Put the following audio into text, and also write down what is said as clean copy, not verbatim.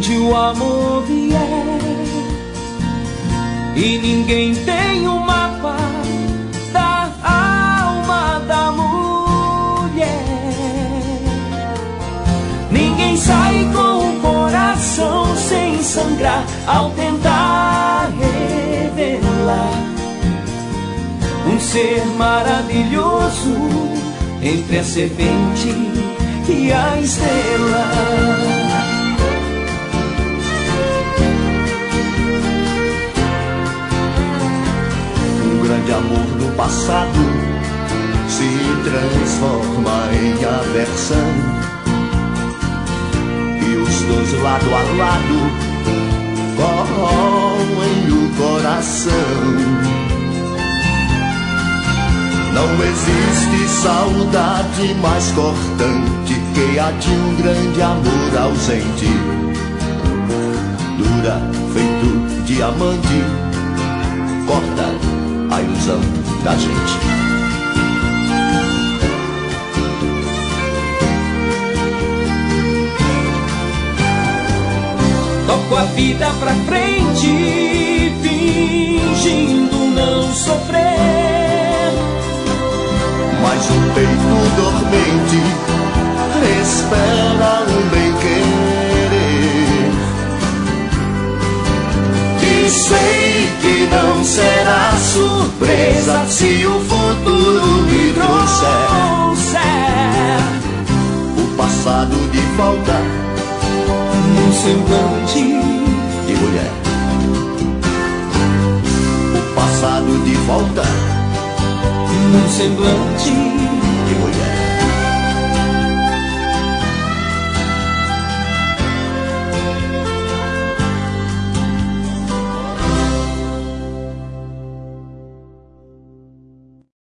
onde o amor vier. E ninguém tem um mapa da alma da mulher. Ninguém sai com o coração sem sangrar ao tentar revelar um ser maravilhoso entre a serpente e a estrela. Um grande amor do passado se transforma em aversão, e os dois lado a lado corroem o coração. Não existe saudade mais cortante que a de um grande amor ausente. Dura feito diamante, corta a ilusão da gente. Toco a vida pra frente, fingindo não sofrer. Mas o peito dormente espera um bem-querer. E sei que não será surpresa se o futuro me trouxer o passado de volta num semblante de mulher. O passado de volta num semblante